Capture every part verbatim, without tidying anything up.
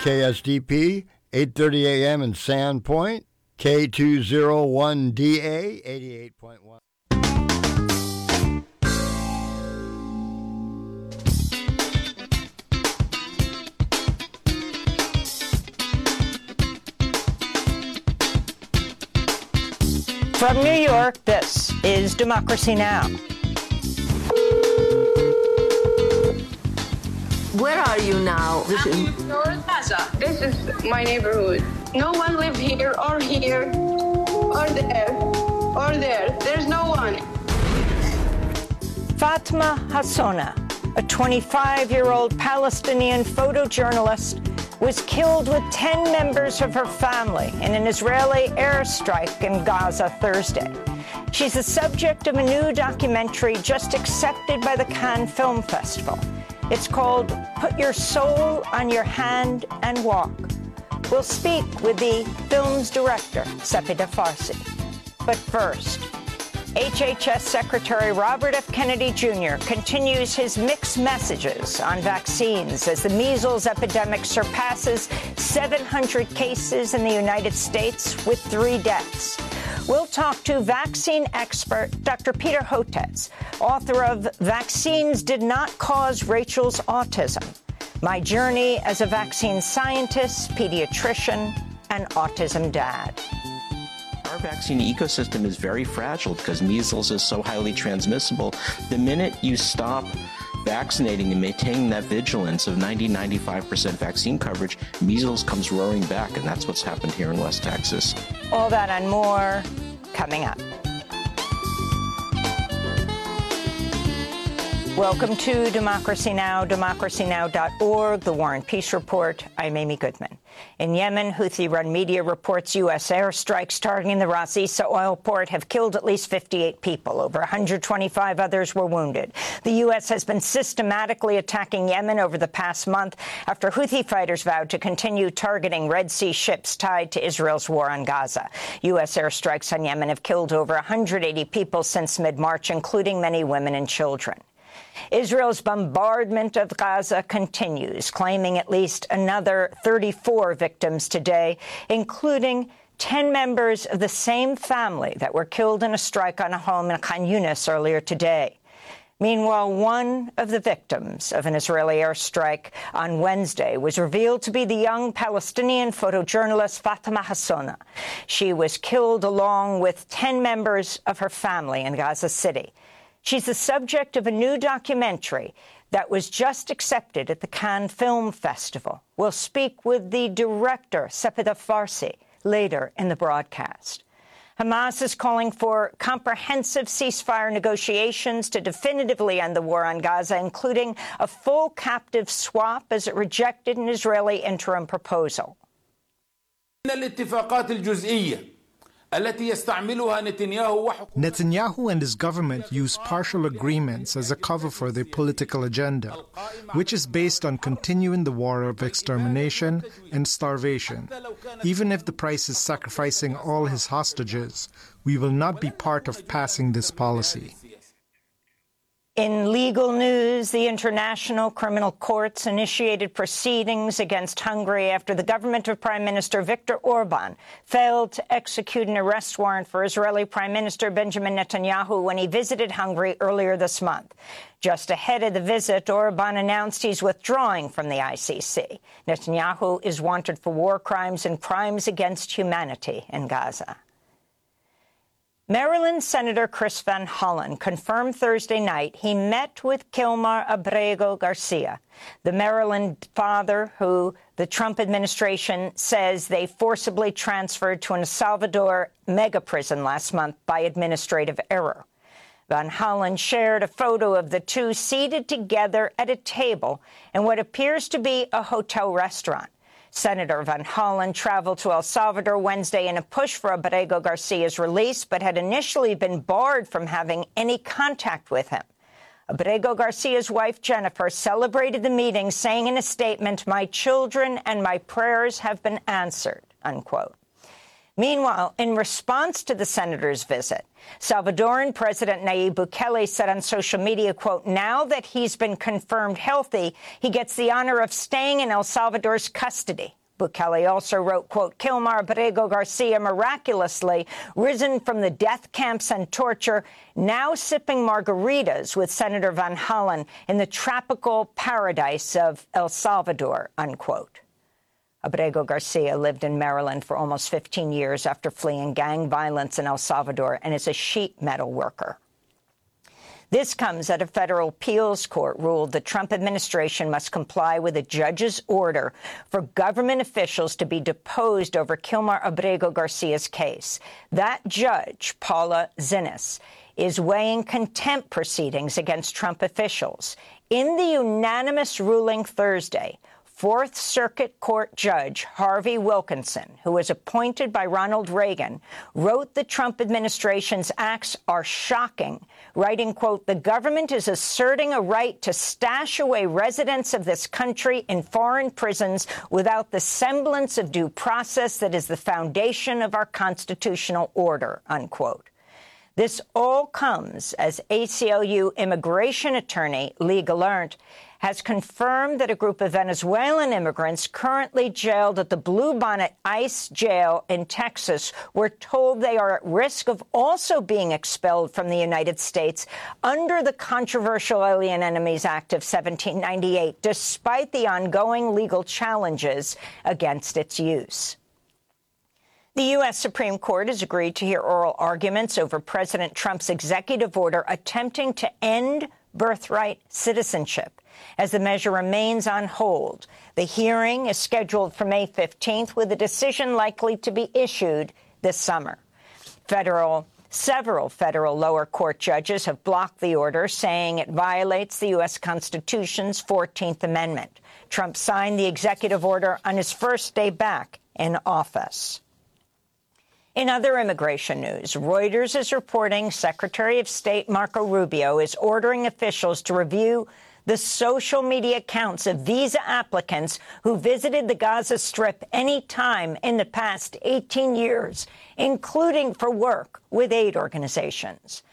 K S D P, eight thirty A M in Sandpoint, K two oh one D A, eighty-eight point one. From New York, this is Democracy Now! Where are you now? This I'm in North Gaza. This is my neighborhood. No one lives here or here or there or there. There's no one. Fatma Hassona, a twenty-five-year-old Palestinian photojournalist, was killed with ten members of her family in an Israeli airstrike in Gaza Thursday. She's the subject of a new documentary just accepted by the Cannes Film Festival. It's called Put Your Soul on Your Hand and Walk. We'll speak with the film's director, Sapida Farsi. But first, H H S Secretary Robert F. Kennedy Junior continues his mixed messages on vaccines as the measles epidemic surpasses seven hundred cases in the United States with three deaths. We'll talk to vaccine expert Doctor Peter Hotez, author of Vaccines Did Not Cause Rachel's Autism, My Journey as a Vaccine Scientist, Pediatrician, and Autism Dad. Our vaccine ecosystem is very fragile because measles is so highly transmissible. The minute you stop vaccinating and maintaining that vigilance of ninety, ninety-five percent vaccine coverage, measles comes roaring back, and that's what's happened here in West Texas. All that and more coming up. Welcome to Democracy Now!, democracy now dot org, The War and Peace Report. I'm Amy Goodman. In Yemen, Houthi-run media reports U S airstrikes targeting the Ras Issa oil port have killed at least fifty-eight people. Over one hundred twenty-five others were wounded. The U S has been systematically attacking Yemen over the past month after Houthi fighters vowed to continue targeting Red Sea ships tied to Israel's war on Gaza. U S airstrikes on Yemen have killed over one hundred eighty people since mid-March, including many women and children. Israel's bombardment of Gaza continues, claiming at least another thirty-four victims today, including ten members of the same family that were killed in a strike on a home in Khan Yunis earlier today. Meanwhile, one of the victims of an Israeli airstrike on Wednesday was revealed to be the young Palestinian photojournalist Fatma Hassona. She was killed along with ten members of her family in Gaza City. She's the subject of a new documentary that was just accepted at the Cannes Film Festival. We'll speak with the director, Sapida Farsi, later in the broadcast. Hamas is calling for comprehensive ceasefire negotiations to definitively end the war on Gaza, including a full captive swap, as it rejected an Israeli interim proposal. Netanyahu and his government use partial agreements as a cover for their political agenda, which is based on continuing the war of extermination and starvation. Even if the price is sacrificing all his hostages, we will not be part of passing this policy. In legal news, the International Criminal Courts initiated proceedings against Hungary after the government of Prime Minister Viktor Orban failed to execute an arrest warrant for Israeli Prime Minister Benjamin Netanyahu when he visited Hungary earlier this month. Just ahead of the visit, Orban announced he's withdrawing from the I C C. Netanyahu is wanted for war crimes and crimes against humanity in Gaza. Maryland Senator Chris Van Hollen confirmed Thursday night he met with Kilmar Abrego Garcia, the Maryland father who the Trump administration says they forcibly transferred to an El Salvador mega prison last month by administrative error. Van Hollen shared a photo of the two seated together at a table in what appears to be a hotel restaurant. Senator Van Hollen traveled to El Salvador Wednesday in a push for Abrego Garcia's release, but had initially been barred from having any contact with him. Abrego Garcia's wife, Jennifer, celebrated the meeting, saying in a statement, "My children and my prayers have been answered," unquote. Meanwhile, in response to the senator's visit, Salvadoran President Nayib Bukele said on social media, quote, now that he's been confirmed healthy, he gets the honor of staying in El Salvador's custody. Bukele also wrote, quote, Kilmar Abrego Garcia miraculously risen from the death camps and torture, now sipping margaritas with Senator Van Hollen in the tropical paradise of El Salvador, unquote. Abrego Garcia lived in Maryland for almost fifteen years after fleeing gang violence in El Salvador and is a sheet metal worker. This comes as a federal appeals court ruled the Trump administration must comply with a judge's order for government officials to be deposed over Kilmar Abrego Garcia's case. That judge, Paula Zinnes, is weighing contempt proceedings against Trump officials. In the unanimous ruling Thursday, Fourth Circuit Court Judge Harvey Wilkinson, who was appointed by Ronald Reagan, wrote the Trump administration's acts are shocking, writing, quote, the government is asserting a right to stash away residents of this country in foreign prisons without the semblance of due process that is the foundation of our constitutional order, unquote. This all comes as A C L U immigration attorney Lee Gallant has confirmed that a group of Venezuelan immigrants currently jailed at the Bluebonnet ICE jail in Texas were told they are at risk of also being expelled from the United States under the controversial Alien Enemies Act of seventeen ninety-eight, despite the ongoing legal challenges against its use. The U S Supreme Court has agreed to hear oral arguments over President Trump's executive order attempting to end birthright citizenship. As the measure remains on hold, the hearing is scheduled for May fifteenth, with a decision likely to be issued this summer. Federal, several federal lower court judges have blocked the order, saying it violates the U S Constitution's fourteenth Amendment. Trump signed the executive order on his first day back in office. In other immigration news, Reuters is reporting Secretary of State Marco Rubio is ordering officials to review the social media accounts of visa applicants who visited the Gaza Strip any time in the past eighteen years, including for work with aid organizations.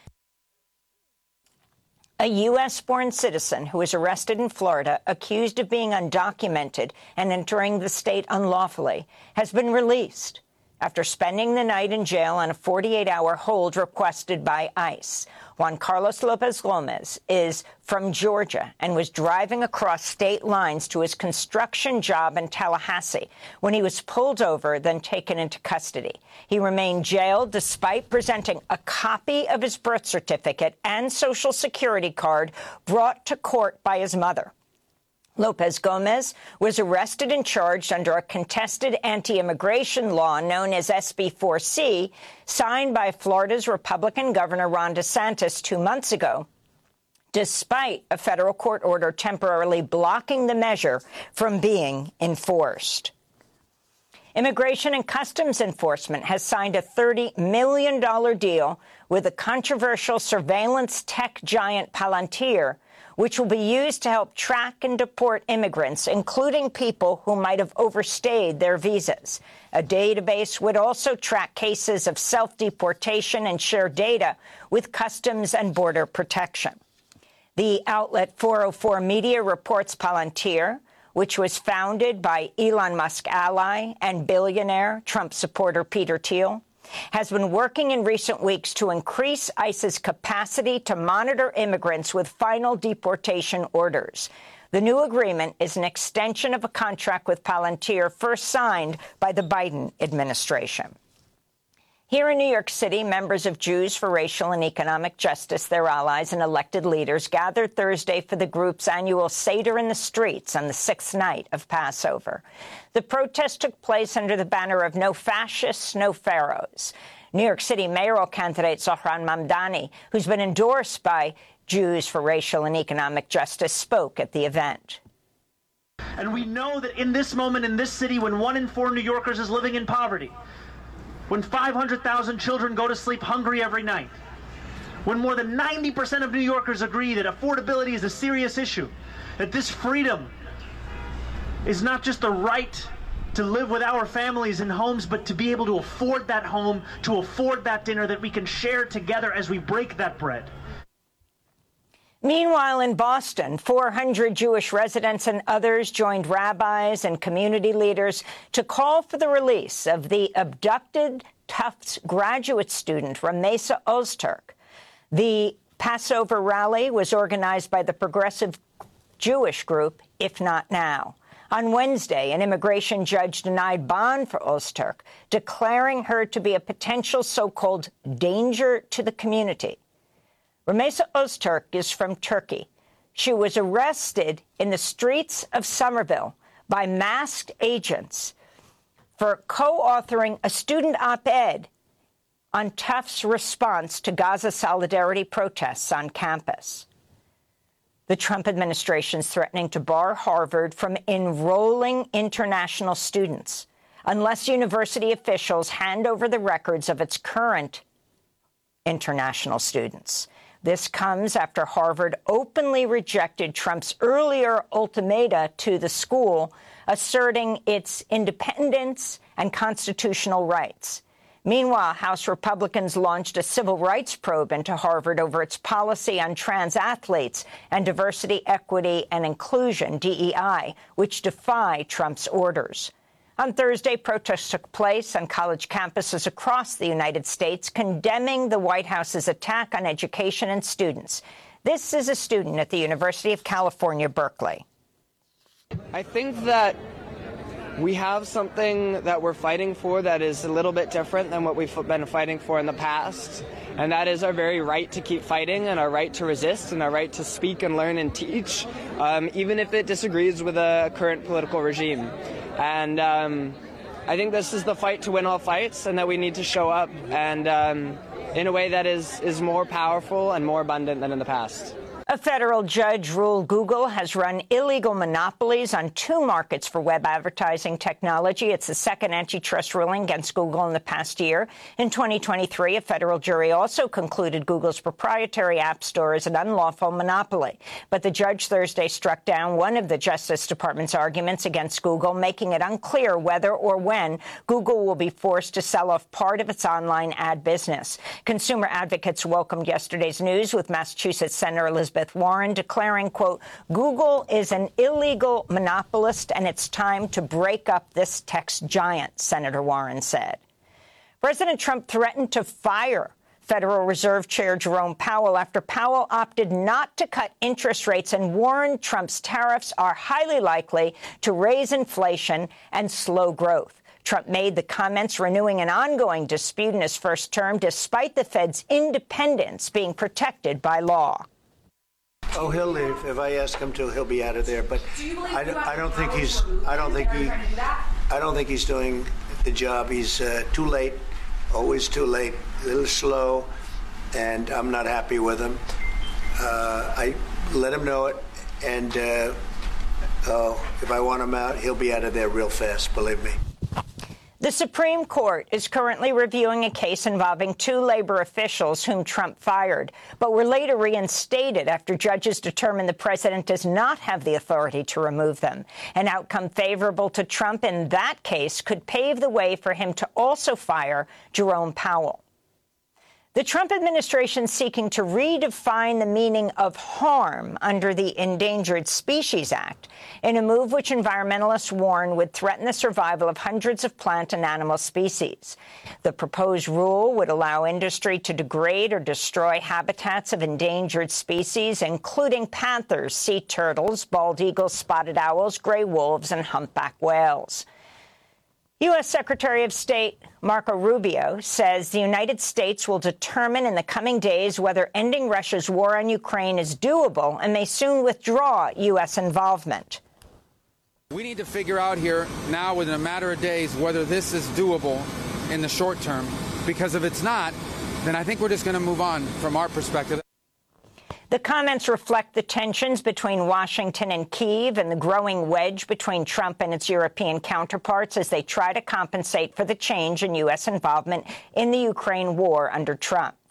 A U S-born citizen who was arrested in Florida, accused of being undocumented and entering the state unlawfully, has been released after spending the night in jail on a forty-eight hour hold requested by ICE. Juan Carlos Lopez Gomez is from Georgia and was driving across state lines to his construction job in Tallahassee when he was pulled over, then taken into custody. He remained jailed despite presenting a copy of his birth certificate and Social Security card brought to court by his mother. Lopez Gomez was arrested and charged under a contested anti-immigration law known as S B four C, signed by Florida's Republican Governor Ron DeSantis two months ago, despite a federal court order temporarily blocking the measure from being enforced. Immigration and Customs Enforcement has signed a thirty million dollars deal with the controversial surveillance tech giant Palantir, which will be used to help track and deport immigrants, including people who might have overstayed their visas. A database would also track cases of self-deportation and share data with Customs and Border Protection. The outlet four oh four Media reports Palantir, which was founded by Elon Musk ally and billionaire Trump supporter Peter Thiel, has been working in recent weeks to increase ICE's capacity to monitor immigrants with final deportation orders. The new agreement is an extension of a contract with Palantir first signed by the Biden administration. Here in New York City, members of Jews for Racial and Economic Justice, their allies and elected leaders, gathered Thursday for the group's annual Seder in the Streets on the sixth night of Passover. The protest took place under the banner of No Fascists, No Pharaohs. New York City mayoral candidate Zohran Mamdani, who's been endorsed by Jews for Racial and Economic Justice, spoke at the event. And we know that in this moment in this city, when one in four New Yorkers is living in poverty, when five hundred thousand children go to sleep hungry every night, when more than ninety percent of New Yorkers agree that affordability is a serious issue, that this freedom is not just a right to live with our families in homes, but to be able to afford that home, to afford that dinner that we can share together as we break that bread. Meanwhile, in Boston, four hundred Jewish residents and others joined rabbis and community leaders to call for the release of the abducted Tufts graduate student, Ramesa Ozturk. The Passover rally was organized by the progressive Jewish group, If Not Now. On Wednesday, an immigration judge denied bond for Ozturk, declaring her to be a potential so-called danger to the community. Ramesa Ozturk is from Turkey. She was arrested in the streets of Somerville by masked agents for co-authoring a student op-ed on Tufts' response to Gaza solidarity protests on campus. The Trump administration is threatening to bar Harvard from enrolling international students unless university officials hand over the records of its current international students. This comes after Harvard openly rejected Trump's earlier ultimatum to the school, asserting its independence and constitutional rights. Meanwhile, House Republicans launched a civil rights probe into Harvard over its policy on trans athletes and diversity, equity, and inclusion, D E I, which defy Trump's orders. On Thursday, protests took place on college campuses across the United States, condemning the White House's attack on education and students. This is a student at the University of California, Berkeley. I think that we have something that we're fighting for that is a little bit different than what we've been fighting for in the past, and that is our very right to keep fighting and our right to resist and our right to speak and learn and teach, um, even if it disagrees with a current political regime. And um, I think this is the fight to win all fights, and that we need to show up and um, in a way that is, is more powerful and more abundant than in the past. A federal judge ruled Google has run illegal monopolies on two markets for web advertising technology. It's the second antitrust ruling against Google in the past year. In twenty twenty-three, a federal jury also concluded Google's proprietary app store is an unlawful monopoly. But the judge Thursday struck down one of the Justice Department's arguments against Google, making it unclear whether or when Google will be forced to sell off part of its online ad business. Consumer advocates welcomed yesterday's news, with Massachusetts Senator Elizabeth Warren declaring, quote, Google is an illegal monopolist and it's time to break up this tech giant, Senator Warren said. President Trump threatened to fire Federal Reserve Chair Jerome Powell after Powell opted not to cut interest rates and warned Trump's tariffs are highly likely to raise inflation and slow growth. Trump made the comments renewing an ongoing dispute in his first term, despite the Fed's independence being protected by law. Oh, he'll leave. If I ask him to, he'll be out of there. But I don't, I don't think he's. I don't think he. I don't think he's doing the job. He's uh, too late. Always too late. A little slow, and I'm not happy with him. Uh, I let him know it, and uh, oh, if I want him out, he'll be out of there real fast. Believe me. The Supreme Court is currently reviewing a case involving two labor officials whom Trump fired, but were later reinstated after judges determined the president does not have the authority to remove them. An outcome favorable to Trump in that case could pave the way for him to also fire Jerome Powell. The Trump administration is seeking to redefine the meaning of harm under the Endangered Species Act, in a move which environmentalists warn would threaten the survival of hundreds of plant and animal species. The proposed rule would allow industry to degrade or destroy habitats of endangered species, including panthers, sea turtles, bald eagles, spotted owls, gray wolves, and humpback whales. U S. Secretary of State Marco Rubio says the United States will determine in the coming days whether ending Russia's war on Ukraine is doable and may soon withdraw U S involvement. We need to figure out here now within a matter of days whether this is doable in the short term, because if it's not, then I think we're just going to move on from our perspective. The comments reflect the tensions between Washington and Kyiv and the growing wedge between Trump and its European counterparts as they try to compensate for the change in U S involvement in the Ukraine war under Trump.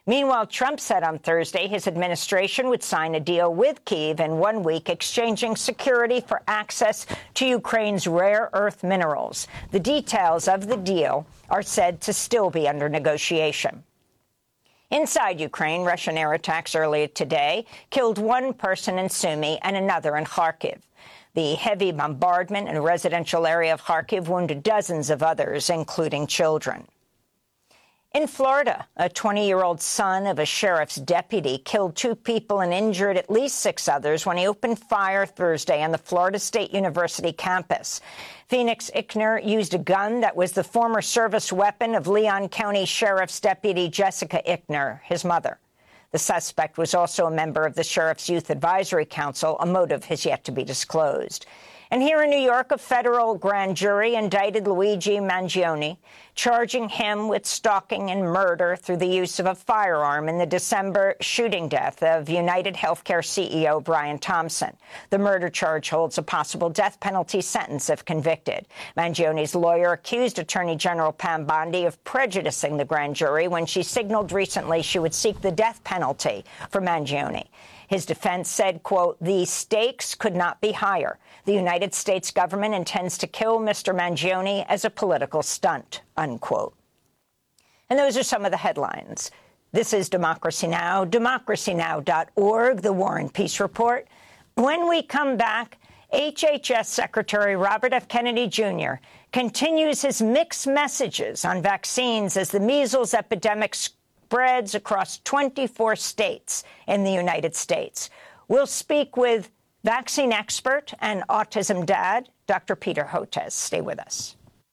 Meanwhile, Trump said on Thursday his administration would sign a deal with Kyiv in one week, exchanging security for access to Ukraine's rare earth minerals. The details of the deal are said to still be under negotiation. Inside Ukraine, Russian air attacks earlier today killed one person in Sumy and another in Kharkiv. The heavy bombardment in a residential area of Kharkiv wounded dozens of others, including children. In Florida, a twenty-year-old son of a sheriff's deputy killed two people and injured at least six others when he opened fire Thursday on the Florida State University campus. Phoenix Ickner used a gun that was the former service weapon of Leon County Sheriff's Deputy Jessica Ickner, his mother. The suspect was also a member of the Sheriff's Youth Advisory Council. A motive has yet to be disclosed. And here in New York, a federal grand jury indicted Luigi Mangione, charging him with stalking and murder through the use of a firearm in the December shooting death of United Healthcare C E O Brian Thompson. The murder charge holds a possible death penalty sentence if convicted. Mangione's lawyer accused Attorney General Pam Bondi of prejudicing the grand jury when she signaled recently she would seek the death penalty for Mangione. His defense said, quote, "The stakes could not be higher. The United States government intends to kill Mister Mangione as a political stunt," unquote. And those are some of the headlines. This is Democracy Now!, democracy now dot org, The War and Peace Report. When we come back, H H S Secretary Robert F. Kennedy Junior continues his mixed messages on vaccines as the measles epidemic spreads across twenty-four states in the United States. We'll speak with vaccine expert and autism dad, Doctor Peter Hotez. Stay with us.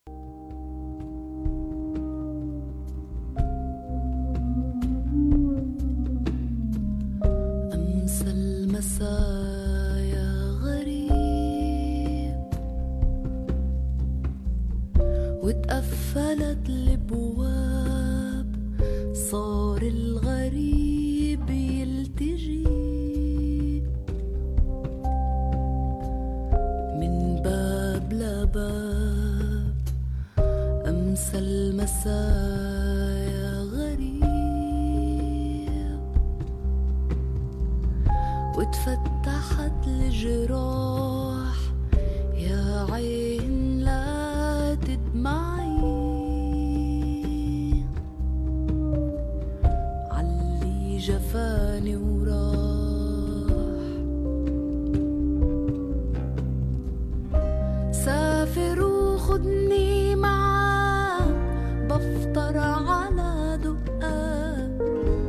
أمس المسايا غريب واتقفلت الابواب صار الغريب يلتجي من باب لباب أمس المسايا غريب واتفتحت الجراح يا عين لا تدمعي علي جفاني وراح سافر وخدني معاك بفطر على دقاق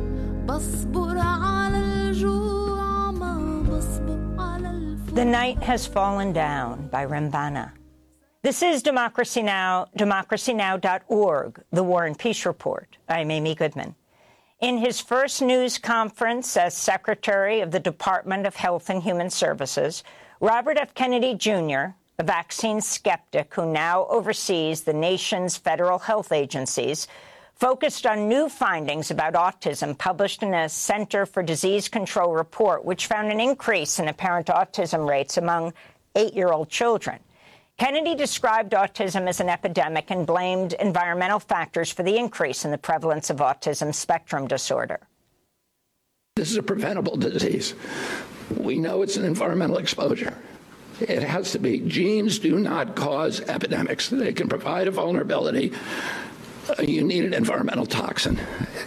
بصبر على الجوع ما بصبر على الفوق. The Night Has Fallen Down by Rambana. This is Democracy Now!, democracy now dot org, The War and Peace Report. I'm Amy Goodman. In his first news conference as Secretary of the Department of Health and Human Services, Robert F. Kennedy Junior, a vaccine skeptic who now oversees the nation's federal health agencies, focused on new findings about autism published in a Center for Disease Control report, which found an increase in apparent autism rates among eight-year-old children. Kennedy described autism as an epidemic and blamed environmental factors for the increase in the prevalence of autism spectrum disorder. This is a preventable disease. We know it's an environmental exposure. It has to be. Genes do not cause epidemics. They can provide a vulnerability. Uh, you need an environmental toxin.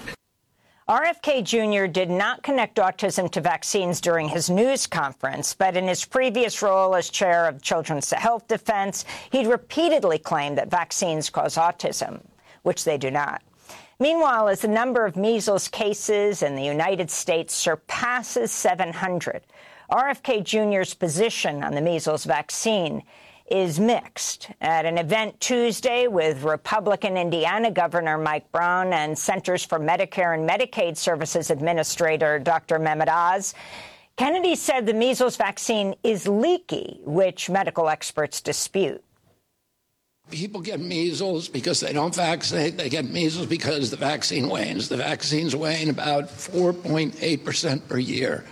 R F K Junior did not connect autism to vaccines during his news conference, but in his previous role as chair of Children's Health Defense, he'd repeatedly claimed that vaccines cause autism, which they do not. Meanwhile, as the number of measles cases in the United States surpasses seven hundred, R F K Junior's position on the measles vaccine is mixed. At an event Tuesday with Republican Indiana Governor Mike Brown and Centers for Medicare and Medicaid Services Administrator Doctor Mehmet Oz, Kennedy said the measles vaccine is leaky, which medical experts dispute. People get measles because they don't vaccinate. They get measles because the vaccine wanes. The vaccines wane about four point eight percent per year.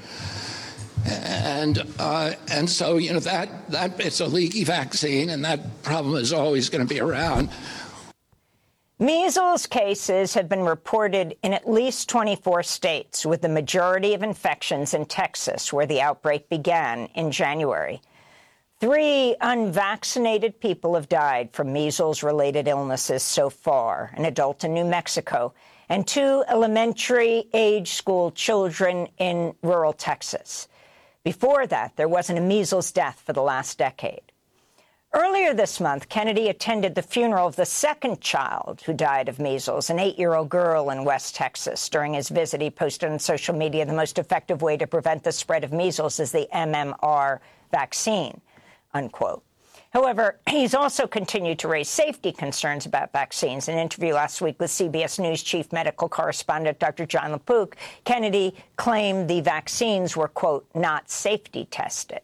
And uh, and so, you know, that, that it's a leaky vaccine, and that problem is always going to be around. Measles cases have been reported in at least twenty-four states, with the majority of infections in Texas, where the outbreak began in January. Three unvaccinated people have died from measles-related illnesses so far, an adult in New Mexico and two elementary-age school children in rural Texas. Before that, there wasn't a measles death for the last decade. Earlier this month, Kennedy attended the funeral of the second child who died of measles, an eight-year-old girl in West Texas. During his visit, he posted on social media the most effective way to prevent the spread of measles is the M M R vaccine, unquote. However, he's also continued to raise safety concerns about vaccines. In an interview last week with C B S News chief medical correspondent Doctor Jon LaPook, Kennedy claimed the vaccines were, quote, not safety tested.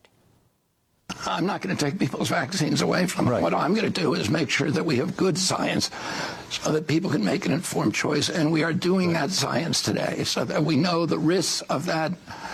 I'm not going to take people's vaccines away from them. Right. What I'm going to do is make sure that we have good science so that people can make an informed choice. And we are doing that science today so that we know the risks of that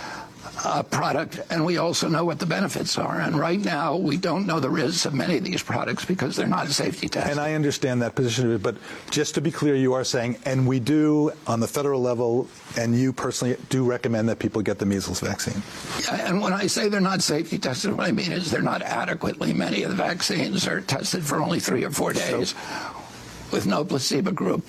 uh, product, and we also know what the benefits are. And right now, we don't know the risks of many of these products because they're not safety tested. And I understand that position, but just to be clear, you are saying, and we do on the federal level, and you personally do recommend that people get the measles vaccine. Yeah, and when I say they're not safety tested, what I mean is they're not adequately. Many of the vaccines are tested for only three or four days so, with no placebo group.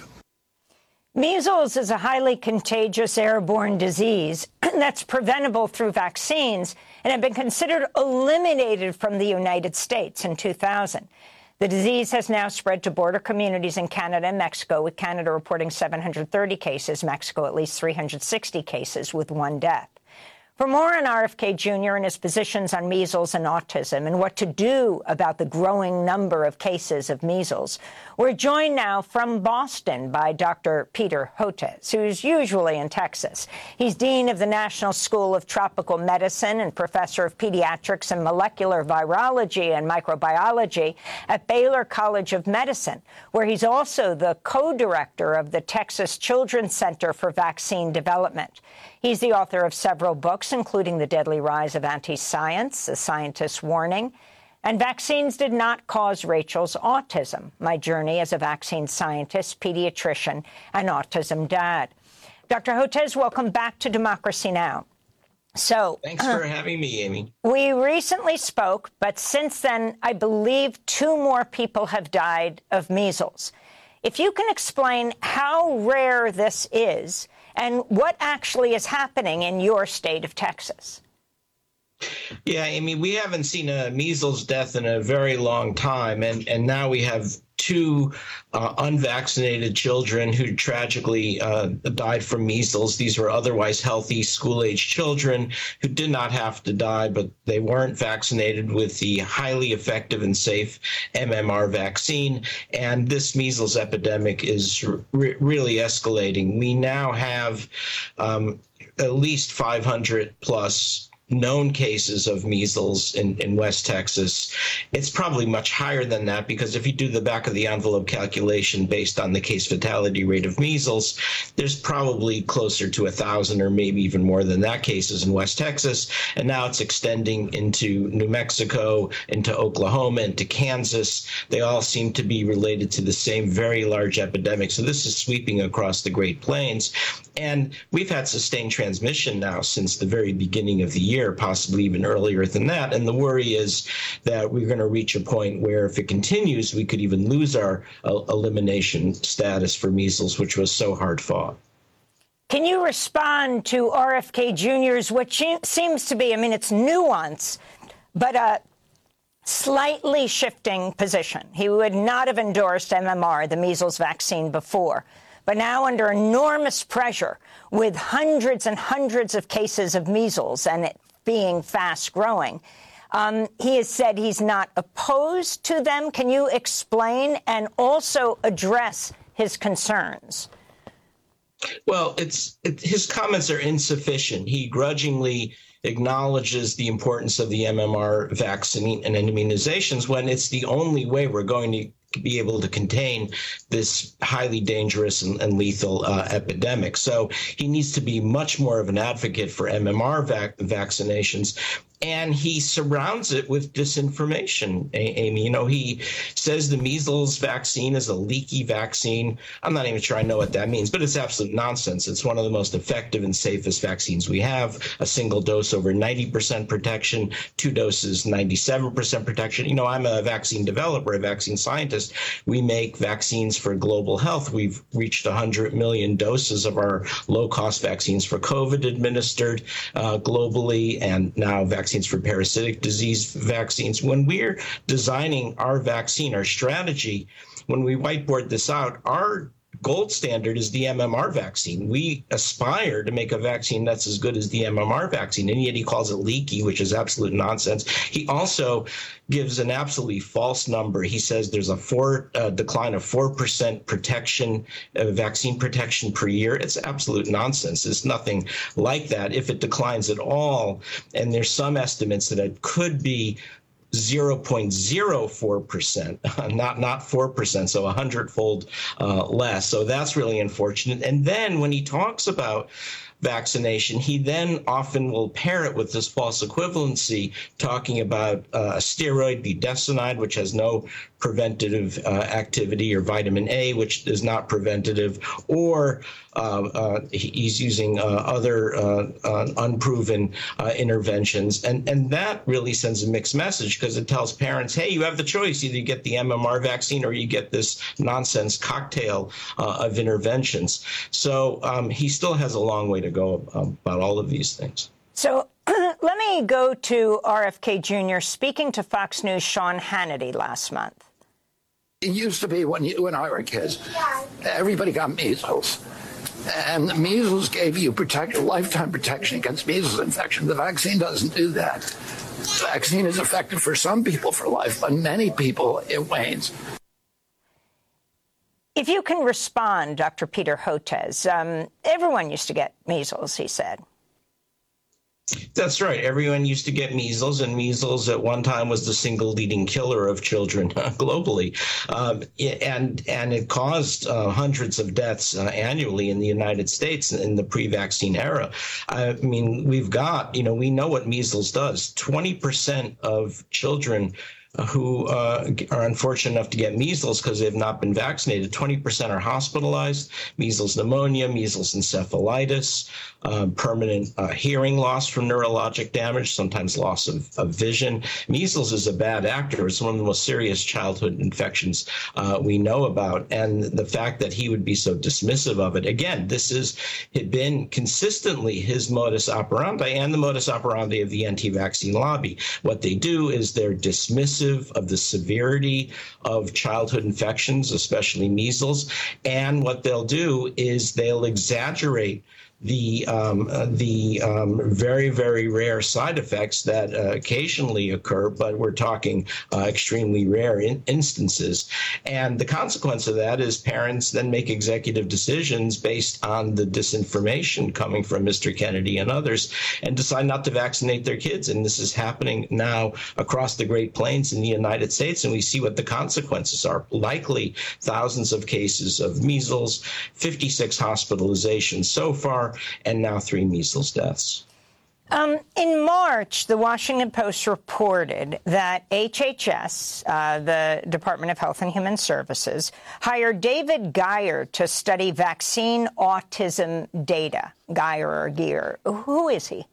Measles is a highly contagious airborne disease that's preventable through vaccines and had been considered eliminated from the United States in two thousand. The disease has now spread to border communities in Canada and Mexico, with Canada reporting seven hundred thirty cases, Mexico at least three hundred sixty cases, with one death. For more on R F K Junior and his positions on measles and autism and what to do about the growing number of cases of measles, we're joined now from Boston by Doctor Peter Hotez, who's usually in Texas. He's dean of the National School of Tropical Medicine and professor of pediatrics and molecular virology and microbiology at Baylor College of Medicine, where he's also the co-director of the Texas Children's Center for Vaccine Development. He's the author of several books, including The Deadly Rise of Anti-Science, A Scientist's Warning, and Vaccines Did Not Cause Rachel's Autism, My Journey as a Vaccine Scientist, Pediatrician, and Autism Dad. Doctor Hotez, welcome back to Democracy Now! So, Thanks for uh, having me, Amy. We recently spoke, but since then, I believe two more people have died of measles. If you can explain how rare this is and what actually is happening in your state of Texas. Yeah, Amy, we haven't seen a measles death in a very long time, and, and now we have two uh, unvaccinated children who tragically uh, died from measles. These were otherwise healthy school-age children who did not have to die, but they weren't vaccinated with the highly effective and safe M M R vaccine. And this measles epidemic is re- really escalating. We now have um, at least five hundred plus known cases of measles in, in West Texas. It's probably much higher than that, because if you do the back of the envelope calculation based on the case fatality rate of measles, there's probably closer to a thousand or maybe even more than that cases in West Texas. And now it's extending into New Mexico, into Oklahoma, into Kansas. They all seem to be related to the same very large epidemic. So this is sweeping across the Great Plains. And we've had sustained transmission now since the very beginning of the year, possibly even earlier than that. And the worry is that we're going to reach a point where if it continues, we could even lose our uh, elimination status for measles, which was so hard fought. Can you respond to R F K Junior's, which seems to be, I mean, it's nuance, but a slightly shifting position? He would not have endorsed M M R, the measles vaccine, before. But now, under enormous pressure, with hundreds and hundreds of cases of measles and it being fast-growing, um, he has said he's not opposed to them. Can you explain and also address his concerns? Well, it's it, his comments are insufficient. He grudgingly acknowledges the importance of the M M R vaccine and immunizations when it's the only way we're going to be able to contain this highly dangerous and, and lethal uh, epidemic. So he needs to be much more of an advocate for M M R vac- vaccinations. and he surrounds it with disinformation, Amy. You know, he says the measles vaccine is a leaky vaccine. I'm not even sure I know what that means, but it's absolute nonsense. It's one of the most effective and safest vaccines we have. A single dose over ninety percent protection, two doses ninety-seven percent protection. You know, I'm a vaccine developer, a vaccine scientist. We make vaccines for global health. We've reached one hundred million doses of our low-cost vaccines for COVID administered uh, globally, and now vaccines for parasitic disease vaccines. When we're designing our vaccine, our strategy, when we whiteboard this out, our gold standard is the M M R vaccine. We aspire to make a vaccine that's as good as the M M R vaccine, and yet he calls it leaky, which is absolute nonsense. He also gives an absolutely false number. He says there's a four uh, decline of four percent protection, uh, vaccine protection per year. It's absolute nonsense. It's nothing like that. If it declines at all, and there's some estimates that it could be zero point zero four percent, not not four percent, so a hundredfold uh, less. So that's really unfortunate. And then when he talks about vaccination, he then often will pair it with this false equivalency, talking about uh, a steroid, budesonide, which has no preventative uh, activity, or vitamin A, which is not preventative, or uh, uh, he's using uh, other uh, uh, unproven uh, interventions. And, and that really sends a mixed message, because it tells parents, hey, you have the choice. Either you get the M M R vaccine or you get this nonsense cocktail uh, of interventions. So um, he still has a long way to go about all of these things. So let me go to R F K Junior speaking to Fox News' Sean Hannity last month. It used to be when you and I were kids, everybody got measles. And the measles gave you protect, lifetime protection against measles infection. The vaccine doesn't do that. The vaccine is effective for some people for life, but many people, it wanes. If you can respond, Doctor Peter Hotez, um, everyone used to get measles, he said. That's right. Everyone used to get measles, and measles at one time was the single leading killer of children globally. Um, and and it caused uh, hundreds of deaths uh, annually in the United States in the pre-vaccine era. I mean, we've got, you know, we know what measles does. twenty percent of children who uh, are unfortunate enough to get measles because they've not been vaccinated, twenty percent are hospitalized, measles pneumonia, measles encephalitis, uh, permanent uh, hearing loss from neurologic damage, sometimes loss of, of vision. Measles is a bad actor. It's one of the most serious childhood infections uh, we know about. And the fact that he would be so dismissive of it, again, this has been consistently his modus operandi and the modus operandi of the anti-vaccine lobby. What they do is they're dismissive of the severity of childhood infections, especially measles. And what they'll do is they'll exaggerate the um, uh, the um, very, very rare side effects that uh, occasionally occur, but we're talking uh, extremely rare in instances. And the consequence of that is parents then make executive decisions based on the disinformation coming from Mister Kennedy and others and decide not to vaccinate their kids. And this is happening now across the Great Plains in the United States, and we see what the consequences are. Likely thousands of cases of measles, fifty-six hospitalizations so far, and now three measles deaths. Um, in March, the Washington Post reported that H H S, uh, the Department of Health and Human Services, hired David Geyer to study vaccine autism data. Geyer or Geer. Who is he?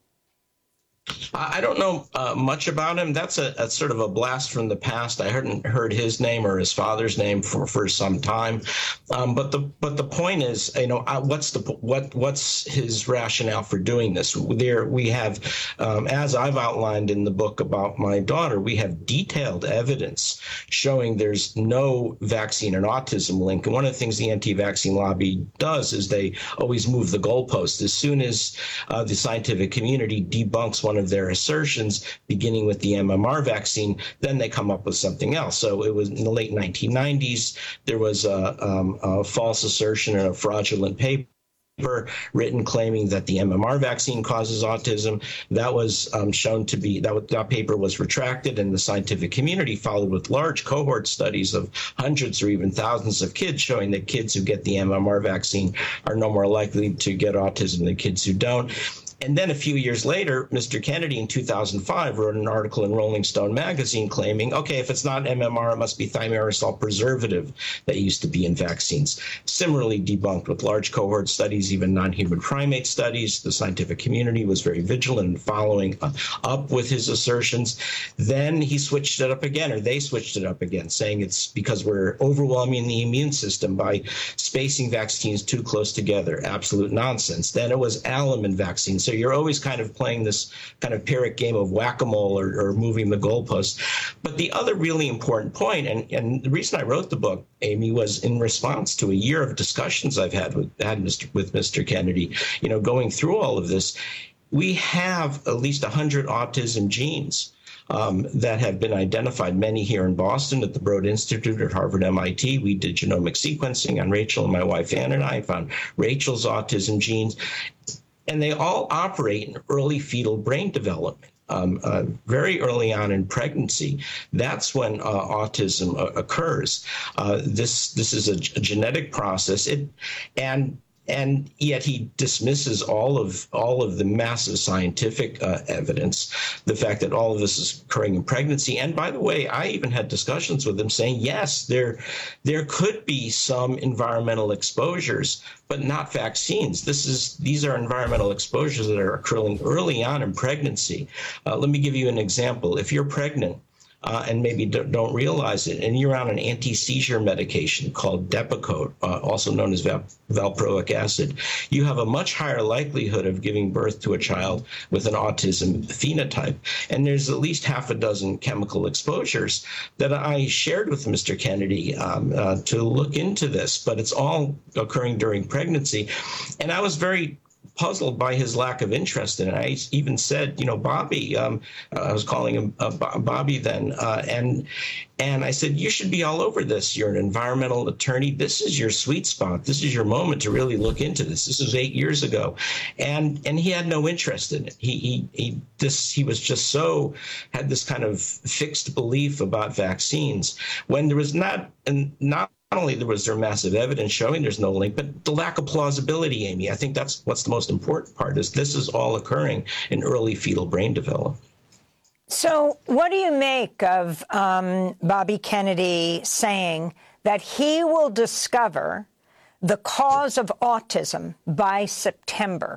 I don't know uh, much about him. That's a, a sort of a blast from the past. I hadn't heard his name or his father's name for, for some time. Um, but the but the point is, you know, uh, what's the what what's his rationale for doing this? There we have, um, as I've outlined in the book about my daughter, we have detailed evidence showing there's no vaccine and autism link. And one of the things the anti-vaccine lobby does is they always move the goalposts. As soon as uh, the scientific community debunks one of their assertions, beginning with the M M R vaccine, then they come up with something else. So it was in the late nineteen nineties, there was a, um, a false assertion and a fraudulent paper written claiming that the M M R vaccine causes autism. That was um, shown to be, that, that paper was retracted, and the scientific community followed with large cohort studies of hundreds or even thousands of kids, showing that kids who get the M M R vaccine are no more likely to get autism than kids who don't. and then a few years later, Mister Kennedy in two thousand five wrote an article in Rolling Stone magazine claiming, okay, if it's not M M R, it must be thimerosal preservative that used to be in vaccines. Similarly debunked with large cohort studies, even non-human primate studies. The scientific community was very vigilant in following up with his assertions. Then he switched it up again, or they switched it up again, saying it's because we're overwhelming the immune system by spacing vaccines too close together. Absolute nonsense. Then it was alum vaccine. So you're always kind of playing this kind of Pyrrhic game of whack-a-mole or, or moving the goalposts. But the other really important point, and, and the reason I wrote the book, Amy, was in response to a year of discussions I've had with, had Mister with Mister Kennedy, you know, going through all of this. We have at least one hundred autism genes Um, that have been identified, many here in Boston at the Broad Institute at Harvard M I T. We did genomic sequencing on Rachel and my wife Ann and I found Rachel's autism genes, and they all operate in early fetal brain development. Um, uh, very early on in pregnancy, that's when uh, autism uh, occurs. Uh, this this is a, a genetic process, it, and And yet he dismisses all of all of the massive scientific uh, evidence, the fact that all of this is occurring in pregnancy. And by the way, I even had discussions with him saying, yes, there there could be some environmental exposures, but not vaccines. This is these are environmental exposures that are occurring early on in pregnancy. Uh, let me give you an example. If you're pregnant, Uh, and maybe don't realize it, and you're on an anti-seizure medication called Depakote, uh, also known as val- valproic acid, you have a much higher likelihood of giving birth to a child with an autism phenotype. And there's at least half a dozen chemical exposures that I shared with Mister Kennedy um, uh, to look into this, but it's all occurring during pregnancy. And I was very puzzled by his lack of interest in it. I even said, you know, Bobby, um, I was calling him uh, Bobby then, uh, and and I said, you should be all over this. You're an environmental attorney. This is your sweet spot. This is your moment to really look into this. This was eight years ago, and and he had no interest in it. He he he this he was just so had this kind of fixed belief about vaccines when there was not and not. Not only there was there massive evidence showing there's no link, but the lack of plausibility, Amy. I think that's what's the most important part, is this is all occurring in early fetal brain development. So what do you make of um, Bobby Kennedy saying that he will discover the cause of autism by September?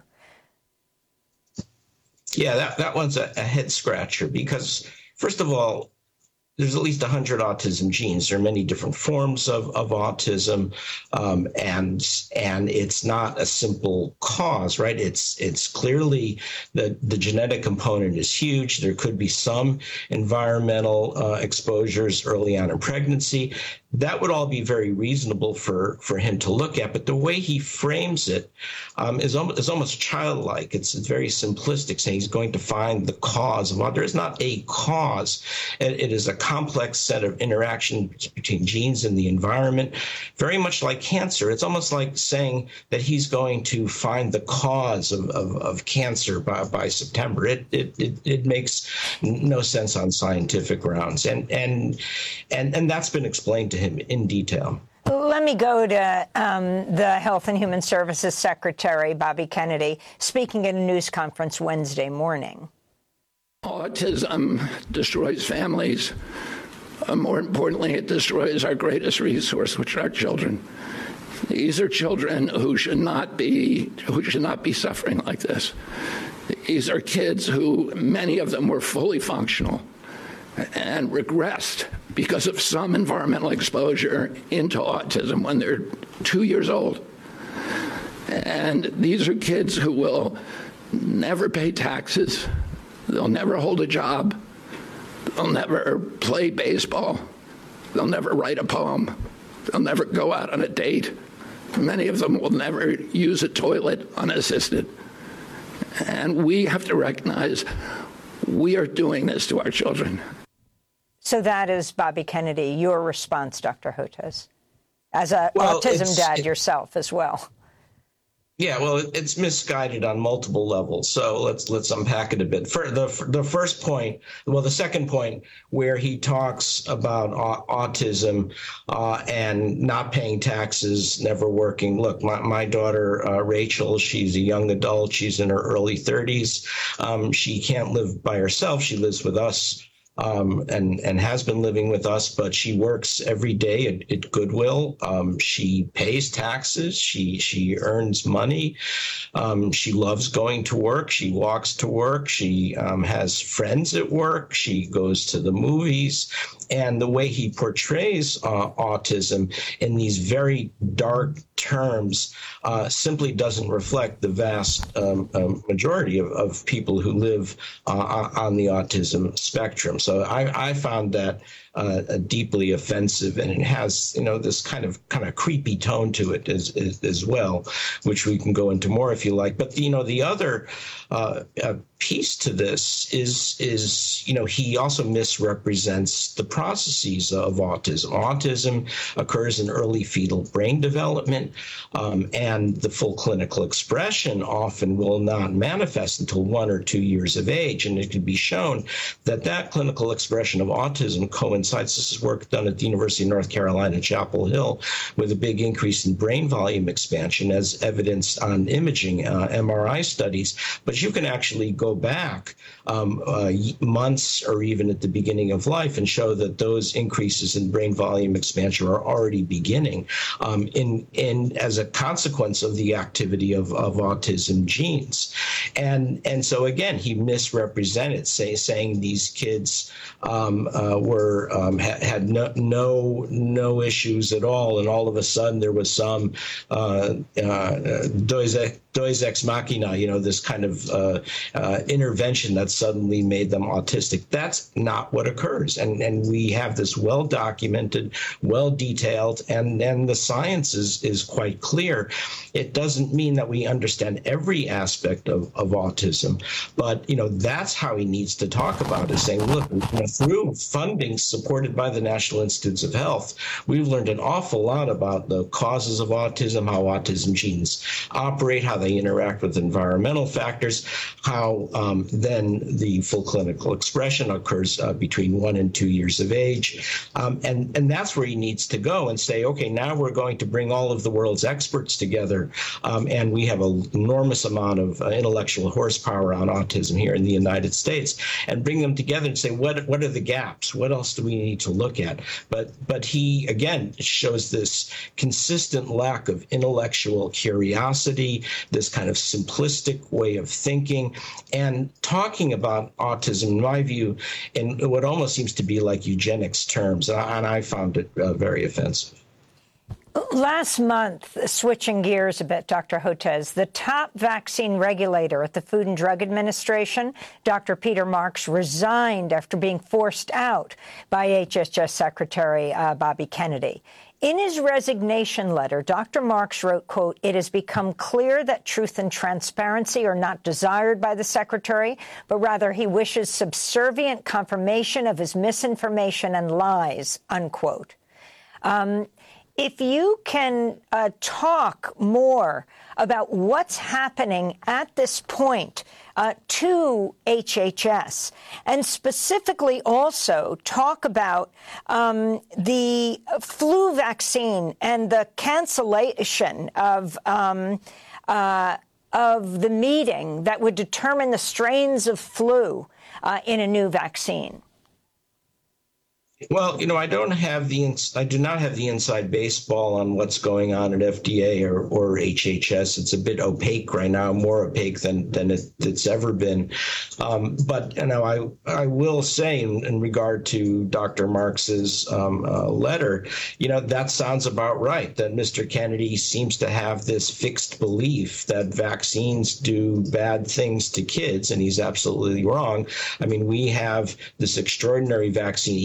Yeah, that, that one's a, a head scratcher because, first of all, there's at least one hundred autism genes. There are many different forms of, of autism, um, and and it's not a simple cause, right? It's it's clearly the, the genetic component is huge. There could be some environmental uh, exposures early on in pregnancy. That would all be very reasonable for, for him to look at. But the way he frames it um, is, almost, is almost childlike. It's very simplistic, saying he's going to find the cause of autism. There is not a cause. It, it is a complex set of interactions between genes and the environment, very much like cancer. It's almost like saying that he's going to find the cause of, of, of cancer by, by September. It, it, it, it makes no sense on scientific grounds. And, and, and, and that's been explained to him in detail. Let me go to um, the Health and Human Services Secretary, Bobby Kennedy, speaking at a news conference Wednesday morning. Autism destroys families. Uh, more importantly, it destroys our greatest resource, which are our children. These are children who should not be who should not be suffering like this. These are kids who, many of them were fully functional and regressed because of some environmental exposure into autism when they're two years old. And these are kids who will never pay taxes, they'll never hold a job, they'll never play baseball, they'll never write a poem, they'll never go out on a date. Many of them will never use a toilet unassisted. And we have to recognize we are doing this to our children. So that is, Bobby Kennedy, your response, Doctor Hotez, as a well, autism dad it, yourself as well. Yeah, well, it's misguided on multiple levels. So let's let's unpack it a bit. For the the first point, well, the second point, where he talks about autism uh, and not paying taxes, never working. Look, my my daughter uh, Rachel, she's a young adult. She's in her early thirties. Um, she can't live by herself. She lives with us. Um, and, and has been living with us, but she works every day at, at Goodwill. Um, she pays taxes. She she earns money. Um, she loves going to work. She walks to work. She um, has friends at work. She goes to the movies. And the way he portrays uh, autism in these very dark terms uh, simply doesn't reflect the vast um, um, majority of, of people who live uh, on the autism spectrum. So I, I found that uh, deeply offensive, and it has, you know, this kind of kind of creepy tone to it as, as, as well, which we can go into more if you like. But, you know, the other uh, uh, piece to this is, is, you know, he also misrepresents the processes of autism. Autism occurs in early fetal brain development, um, and the full clinical expression often will not manifest until one or two years of age. And it can be shown that that clinical expression of autism coincides. This is work done at the University of North Carolina, Chapel Hill, with a big increase in brain volume expansion as evidenced on imaging uh, M R I studies. But you can actually go back um, uh, months or even at the beginning of life and show that those increases in brain volume expansion are already beginning um, in, in as a consequence of the activity of, of autism genes. And, and so, again, he misrepresented, say, saying these kids um, uh, were Um, had, had no, no no issues at all, and all of a sudden there was some uh, uh, deus ex machina, you know, this kind of uh, uh, intervention that suddenly made them autistic. That's not what occurs, and and we have this well documented, well detailed, and and the science is is quite clear. It doesn't mean that we understand every aspect of, of autism, but you know that's how he needs to talk about it, saying, look, you know, through funding supported by the National Institutes of Health, we've learned an awful lot about the causes of autism, how autism genes operate, how they interact with environmental factors, how um, then the full clinical expression occurs uh, between one and two years of age. Um, and, and that's where he needs to go and say, okay, now we're going to bring all of the world's experts together. Um, and we have an enormous amount of uh, intellectual horsepower on autism here in the United States, and bring them together and say, what, what are the gaps? What else do we need to look at? But but he, again, shows this consistent lack of intellectual curiosity, this kind of simplistic way of thinking, and talking about autism, in my view, in what almost seems to be like eugenics terms. And I found it uh, very offensive. Last month, switching gears a bit, Doctor Hotez, the top vaccine regulator at the Food and Drug Administration, Doctor Peter Marks, resigned after being forced out by H H S Secretary uh, Bobby Kennedy. In his resignation letter, Doctor Marks wrote, quote, "It has become clear that truth and transparency are not desired by the Secretary, but rather he wishes subservient confirmation of his misinformation and lies," unquote. Um, If you can uh, talk more about what's happening at this point uh, to H H S, and specifically also talk about um, the flu vaccine and the cancellation of um, uh, of the meeting that would determine the strains of flu uh, in a new vaccine. Well, you know, I don't have the ins- I do not have the inside baseball on what's going on at F D A or, or H H S. It's a bit opaque right now, more opaque than than it, it's ever been. Um, but you know, I I will say in, in regard to Doctor Marks's um, uh, letter, you know, that sounds about right. That Mister Kennedy seems to have this fixed belief that vaccines do bad things to kids, and he's absolutely wrong. I mean, we have this extraordinary vaccine ecosystem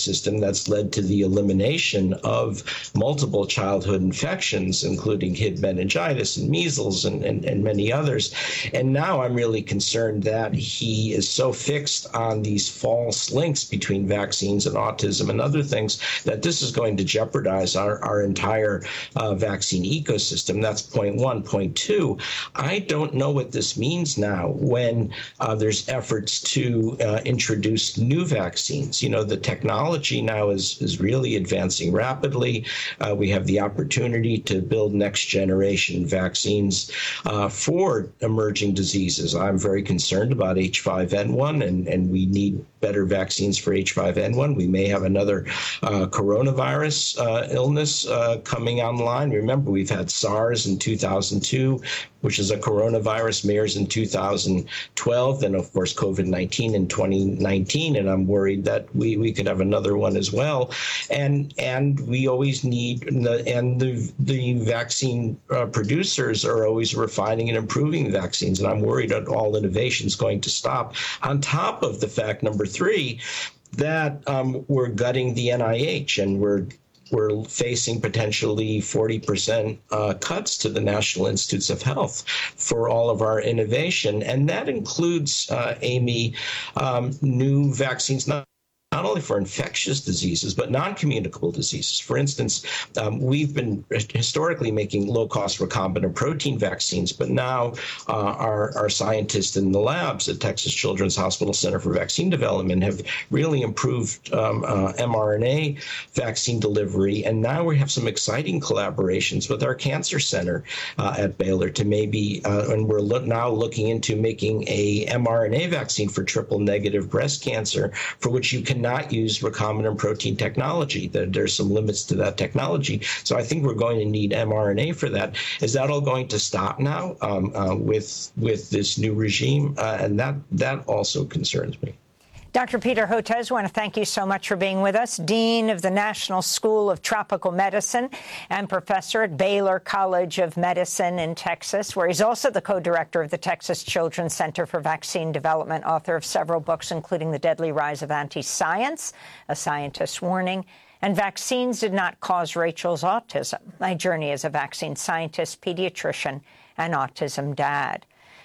system that's led to the elimination of multiple childhood infections, including H I V meningitis and measles and, and, and many others. And now I'm really concerned that he is so fixed on these false links between vaccines and autism and other things that this is going to jeopardize our, our entire uh, vaccine ecosystem. That's point one. Point two, I don't know what this means now when uh, there's efforts to uh, introduce new vaccines. You know, the technology now is, is really advancing rapidly. Uh, we have the opportunity to build next generation vaccines uh, for emerging diseases. I'm very concerned about H five N one, and, and we need better vaccines for H five N one. We may have another uh, coronavirus uh, illness uh, coming online. Remember, we've had SARS in two thousand two, which is a coronavirus, MERS in two thousand twelve, then of course COVID nineteen in twenty nineteen, and I'm worried that we, we could have another one as well. And and we always need, the, and the, the vaccine uh, producers are always refining and improving vaccines, and I'm worried that all innovation is going to stop. On top of the fact, number three, that um, we're gutting the N I H, and we're we're facing potentially forty percent uh, cuts to the National Institutes of Health for all of our innovation. And that includes, uh, Amy, um, new vaccines, not not only for infectious diseases, but non-communicable diseases. For instance, um, we've been historically making low-cost recombinant protein vaccines, but now uh, our, our scientists in the labs at Texas Children's Hospital Center for Vaccine Development have really improved um, uh, mRNA vaccine delivery, and now we have some exciting collaborations with our cancer center uh, at Baylor to maybe, uh, and we're lo- now looking into making a mRNA vaccine for triple-negative breast cancer, for which you can not use recombinant protein technology. There, there's some limits to that technology. So I think we're going to need mRNA for that. Is that all going to stop now um, uh, with with this new regime? Uh, and that that also concerns me. Doctor Peter Hotez, I want to thank you so much for being with us, Dean of the National School of Tropical Medicine and professor at Baylor College of Medicine in Texas, where he's also the co-director of the Texas Children's Center for Vaccine Development, author of several books, including The Deadly Rise of Anti-Science, A Scientist's Warning, and Vaccines Did Not Cause Rachel's Autism, My Journey as a Vaccine Scientist, Pediatrician, and Autism Dad.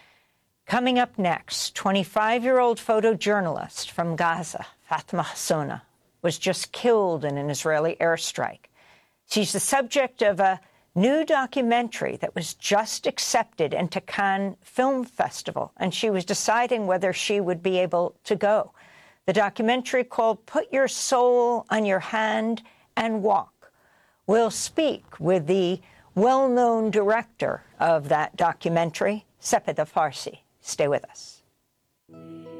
Coming up next, twenty-five-year-old photojournalist from Gaza, Fatma Hassouna, was just killed in an Israeli airstrike. She's the subject of a new documentary that was just accepted into Cannes Film Festival, and she was deciding whether she would be able to go. The documentary, called Put Your Soul on Your Hand and Walk, will speak with the well-known director of that documentary, Sepeda Farsi. Stay with us. Uh,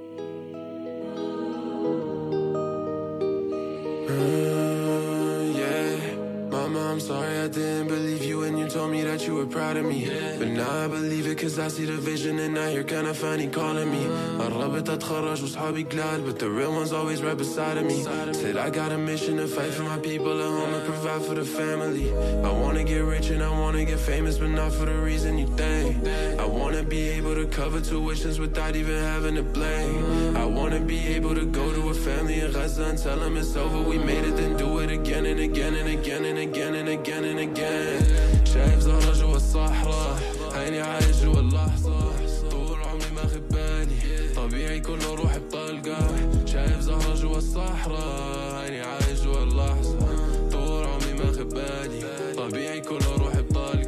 yeah. Mama, I'm sorry I didn't believe you when you told me that you were proud of me. Yeah. But now I believe it cause I see the vision and now you're kinda funny calling me. قربت اتخرج وصحابي glad, but the real one's always right beside of me. Said I got a mission to fight for my people at home and provide for the family. I wanna get rich and I wanna get famous, but not for the reason you think. I wanna be able to cover tuitions without even having to blame. I wanna be able to go to a family in Gaza and tell them it's over, we made it, then do it again and again and again and again and again and again. شايف زهرة جوا الصحراء، عيني عايش جوا اللحظة، طول عمري ماخد بالي، طبيعي كله روحي بطلقة. شايف زهرة جوا الصحراء، عيني عايش جوا اللحظة، طول عمري ماخد بالي، طبيعي كله روحي بطلقة.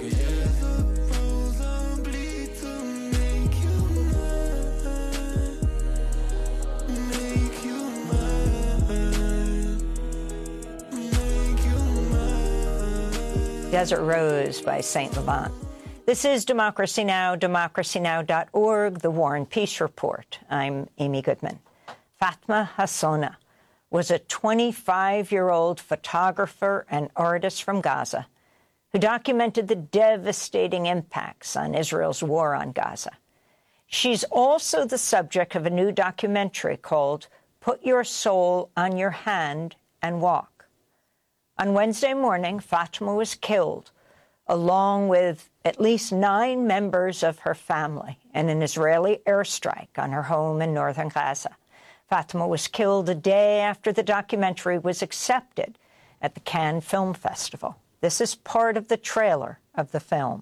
Desert Rose by Saint Laurent. This is Democracy Now!, democracy now dot org, The War and Peace Report. I'm Amy Goodman. Fatma Hassouna was a twenty-five-year-old photographer and artist from Gaza who documented the devastating impacts on Israel's war on Gaza. She's also the subject of a new documentary called Put Your Soul on Your Hand and Walk. On Wednesday morning, Fatma was killed, along with at least nine members of her family, in an Israeli airstrike on her home in northern Gaza. Fatima was killed a day after the documentary was accepted at the Cannes Film Festival. This is part of the trailer of the film.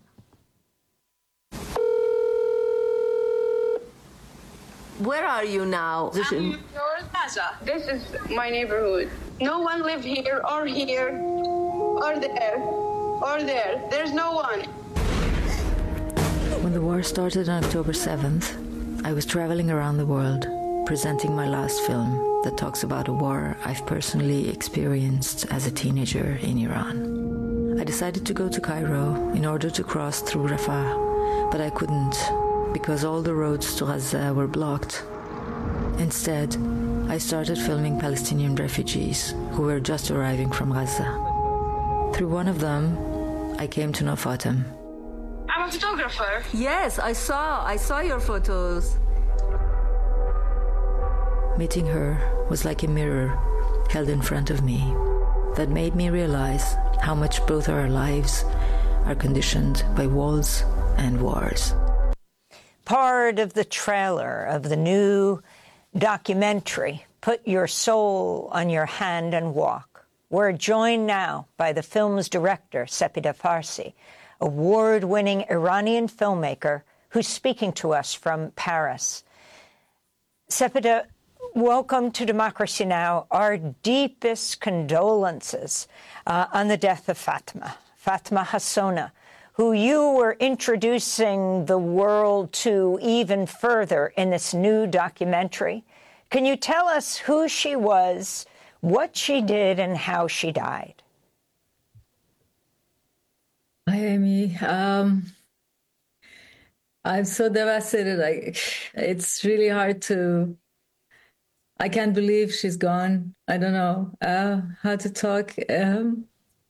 Where are you now? This is my neighborhood. No one live here or here or there or there. There's no one. When the war started on October seventh, I was traveling around the world, presenting my last film that talks about a war I've personally experienced as a teenager in Iran. I decided to go to Cairo in order to cross through Rafah, but I couldn't because all the roads to Gaza were blocked. Instead, I started filming Palestinian refugees who were just arriving from Gaza. Through one of them, I came to know Fatem. I'm a photographer. Yes, I saw. I saw your photos. Meeting her was like a mirror held in front of me that made me realize how much both our lives are conditioned by walls and wars. Part of the trailer of the new documentary, Put Your Soul on Your Hand and Walk. We're joined now by the film's director, Sepideh Farsi, award-winning Iranian filmmaker who's speaking to us from Paris. Sepideh, welcome to Democracy Now! Our deepest condolences uh, on the death of Fatima, Fatima Hassouna, who you were introducing the world to even further in this new documentary. Can you tell us who she was, what she did, and how she died? Hi, Amy. Um, I'm so devastated. I, it's really hard to... I can't believe she's gone. I don't know uh, how to talk. Um,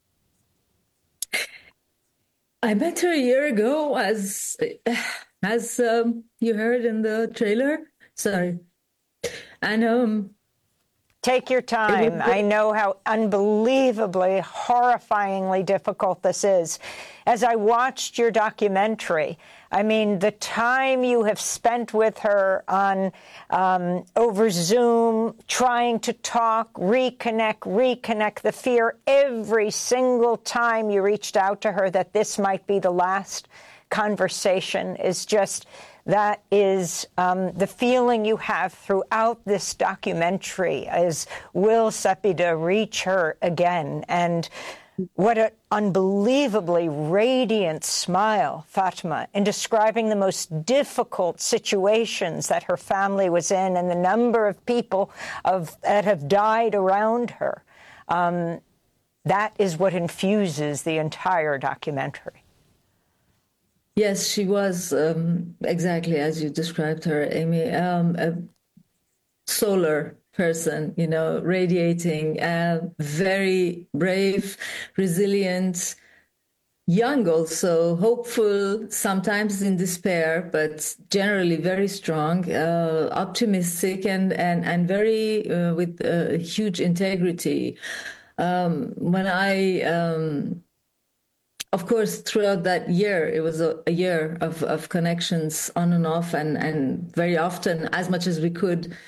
I met her a year ago, as as um, you heard in the trailer. Sorry. And um, take your time. I know how unbelievably, horrifyingly difficult this is. As I watched your documentary, I mean, the time you have spent with her on um, over Zoom, trying to talk, reconnect, reconnect, the fear every single time you reached out to her that this might be the last conversation is just, that is um, the feeling you have throughout this documentary is, will Sepideh reach her again? And what an unbelievably radiant smile, Fatima, in describing the most difficult situations that her family was in and the number of people of, that have died around her. Um, that is what infuses the entire documentary. Yes, she was um, exactly as you described her, Amy, um, a solar person, you know, radiating, uh, very brave, resilient, young also, hopeful, sometimes in despair, but generally very strong, uh, optimistic, and, and, and very uh, with uh, huge integrity. Um, when I... Um, Of course, throughout that year, it was a, a year of, of connections on and off, and, and very often, as much as we could.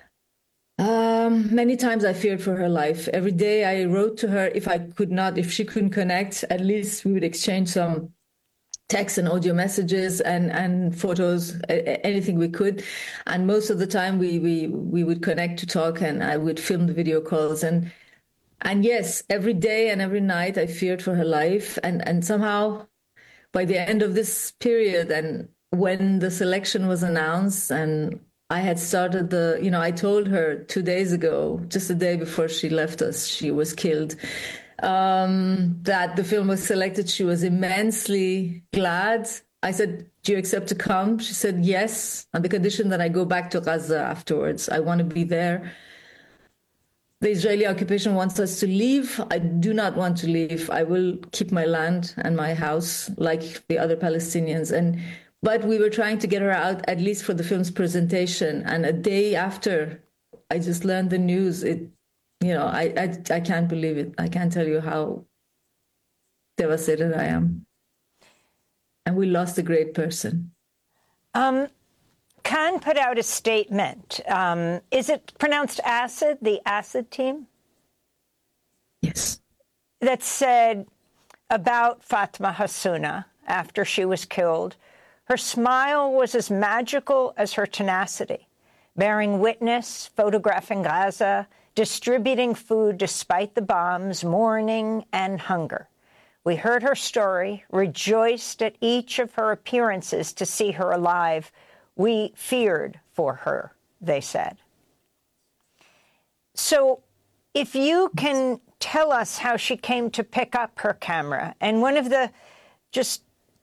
Um, many times I feared for her life. Every day I wrote to her, if I could not, if she couldn't connect, at least we would exchange some text and audio messages and, and photos, anything we could. And most of the time we, we, we would connect to talk, and I would film the video calls. And And yes, every day and every night I feared for her life. And, and somehow by the end of this period, and when the selection was announced and I had started the, you know, I told her two days ago, just a day before she left us, she was killed, um, that the film was selected. She was immensely glad. I said, do you accept to come? She said, yes, on the condition that I go back to Gaza afterwards. I want to be there. The Israeli occupation wants us to leave. I do not want to leave. I will keep my land and my house like the other Palestinians. And but we were trying to get her out, at least for the film's presentation. And a day after I just learned the news, it, you know, I, I, I can't believe it. I can't tell you how devastated I am. And we lost a great person. Um, Cannes put out a statement. Um, is it pronounced ASAD, the ASAD team? Yes. That said about Fatma Hassouna after she was killed, her smile was as magical as her tenacity, bearing witness, photographing Gaza, distributing food despite the bombs, mourning and hunger. We heard her story, rejoiced at each of her appearances to see her alive. We feared for her, they said. So if you can tell us how she came to pick up her camera, and one of the just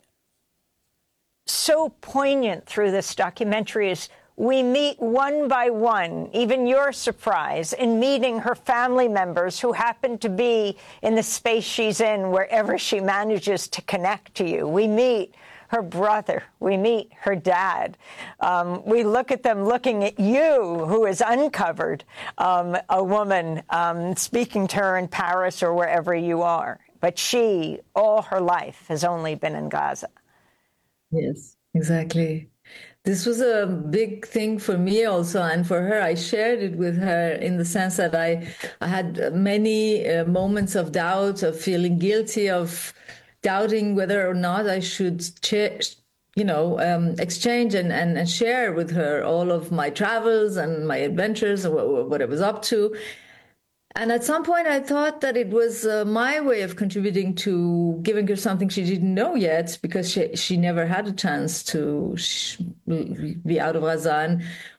so poignant through this documentary is we meet one by one, even your surprise, in meeting her family members who happen to be in the space she's in wherever she manages to connect to you. We meet her brother. We meet her dad. Um, we look at them looking at you, who has uncovered um, a woman um, speaking to her in Paris or wherever you are. But she, all her life, has only been in Gaza. Yes, exactly. This was a big thing for me also, and for her. I shared it with her in the sense that I, I had many uh, moments of doubt, of feeling guilty, of doubting whether or not I should, you know, um, exchange and, and, and share with her all of my travels and my adventures and what, what I was up to. And at some point, I thought that it was uh, my way of contributing to giving her something she didn't know yet, because she she never had a chance to sh- be out of Gaza. And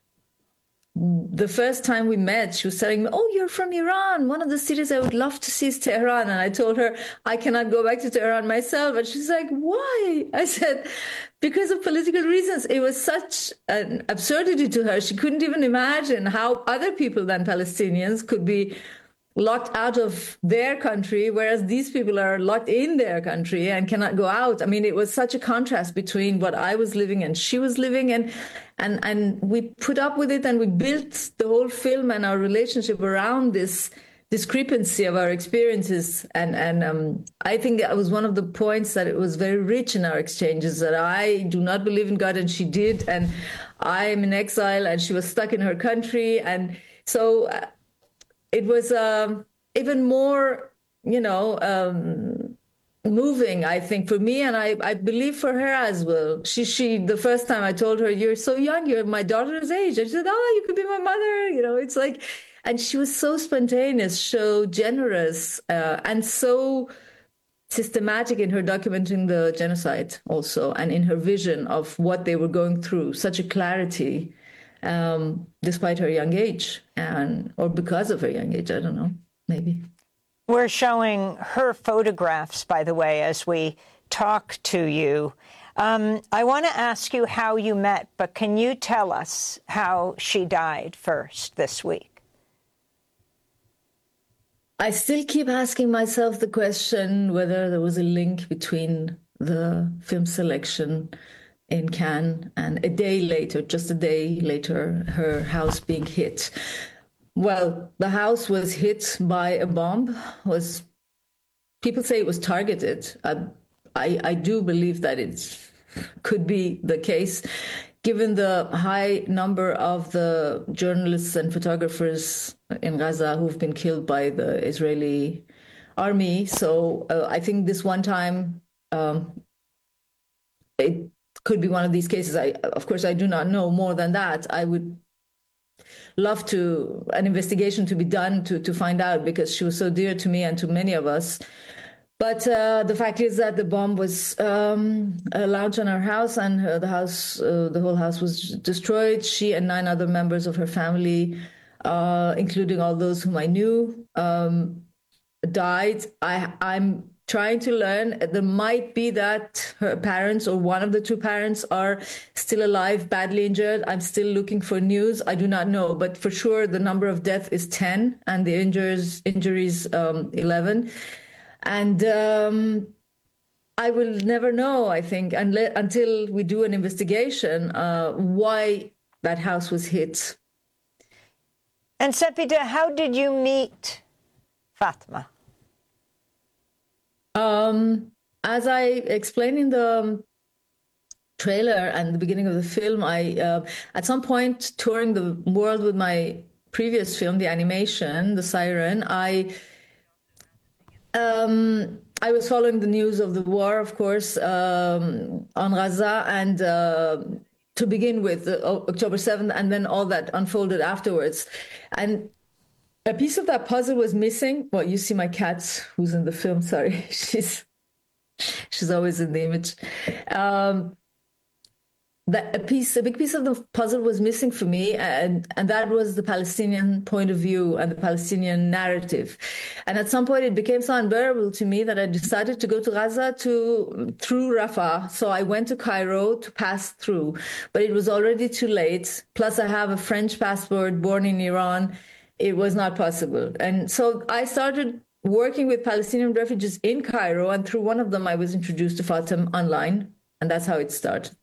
the first time we met, she was telling me, "Oh, you're from Iran. One of the cities I would love to see is Tehran." And I told her, "I cannot go back to Tehran myself." And she's like, "Why?" I said, "Because of political reasons." It was such an absurdity to her. She couldn't even imagine how other people than Palestinians could be locked out of their country, whereas these people are locked in their country and cannot go out. I mean, it was such a contrast between what I was living and she was living, and and and we put up with it, and we built the whole film and our relationship around this discrepancy of our experiences. And and um, I think that was one of the points that it was very rich in our exchanges, that I do not believe in God and she did, and I am in exile and she was stuck in her country. And so uh, it was um, even more, you know, um, moving, I think, for me, and I, I believe for her as well. She, she, the first time I told her, "You're so young, you're my daughter's age," and she said, "Oh, you could be my mother," you know, it's like, and she was so spontaneous, so generous, uh, and so systematic in her documenting the genocide also, and in her vision of what they were going through, such a clarity. Um, despite her young age, and or because of her young age, I don't know, maybe. We're showing her photographs, by the way, as we talk to you. Um, I want to ask you how you met, but can you tell us how she died first this week? I still keep asking myself the question whether there was a link between the film selection in Cannes and a day later, just a day later, her house being hit. Well, the house was hit by a bomb. Was people say it was targeted. I, I, I do believe that it could be the case, given the high number of the journalists and photographers in Gaza who've been killed by the Israeli army. So uh, I think this one time um, it could be one of these cases. I, of course, I do not know more than that. I would love to an investigation to be done to to find out, because she was so dear to me and to many of us. But uh, the fact is that the bomb was um, launched on her house, and her, the house, uh, the whole house was destroyed. She and nine other members of her family, uh, including all those whom I knew, um, died. I, I'm trying to learn. There might be that her parents or one of the two parents are still alive, badly injured. I'm still looking for news. I do not know, but for sure the number of deaths is ten and the injuries injuries um, eleven. And um, I will never know, I think, unless, until we do an investigation, uh, why that house was hit. And Sepideh, how did you meet Fatma? Um, as I explained in the trailer and the beginning of the film, I uh, at some point touring the world with my previous film, the animation, The Siren, I um, I was following the news of the war, of course, um, on Gaza, and uh, to begin with, uh, October seventh, and then all that unfolded afterwards. And a piece of that puzzle was missing. Well, you see my cat, who's in the film, sorry. She's she's always in the image. Um, that a piece, a big piece of the puzzle was missing for me, and, and that was the Palestinian point of view and the Palestinian narrative. And at some point, it became so unbearable to me that I decided to go to Gaza to through Rafah. So I went to Cairo to pass through, but it was already too late. Plus, I have a French passport, born in Iran. It was not possible. And so I started working with Palestinian refugees in Cairo, and through one of them, I was introduced to Fatem online, and that's how it started.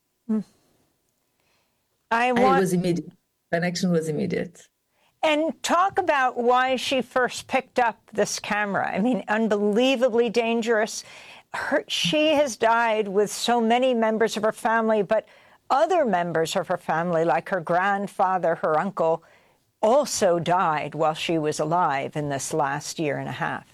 I and want... it was immediate. Connection was immediate. And talk about why she first picked up this camera. I mean, unbelievably dangerous. Her, she has died with so many members of her family, but other members of her family, like her grandfather, her uncle, also died while she was alive in this last year and a half.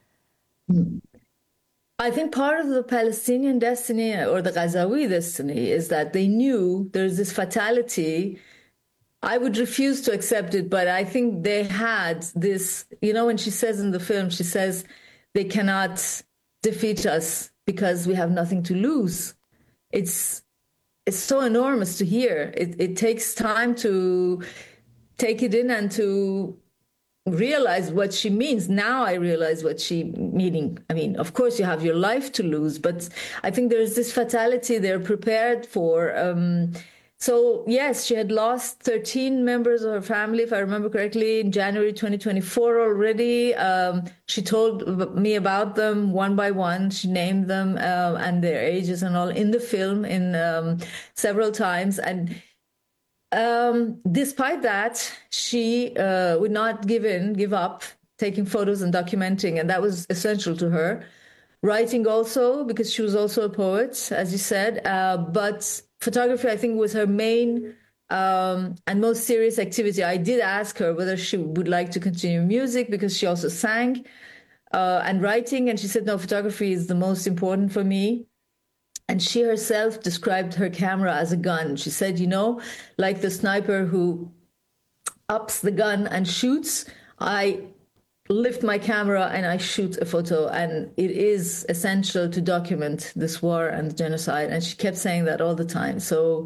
I think part of the Palestinian destiny or the Gazawi destiny is that they knew there's this fatality. I would refuse to accept it, but I think they had this, you know, when she says in the film, she says, they cannot defeat us because we have nothing to lose. It's it's so enormous to hear. It, it takes time to take it in and to realize what she means. Now I realize what she meaning. I mean, of course you have your life to lose, but I think there's this fatality they're prepared for. Um, so yes, she had lost thirteen members of her family, if I remember correctly, in January twenty twenty-four already. Um, she told me about them one by one. She named them uh, and their ages and all in the film in um, several times. And Um, despite that, she uh, would not give in, give up, taking photos and documenting, and that was essential to her. Writing also, because she was also a poet, as you said, uh, but photography, I think, was her main um, and most serious activity. I did ask her whether she would like to continue music, because she also sang, uh, and writing, and she said, no, photography is the most important for me. And she herself described her camera as a gun. She said, you know, like the sniper who ups the gun and shoots, I lift my camera and I shoot a photo. And it is essential to document this war and the genocide. And she kept saying that all the time. So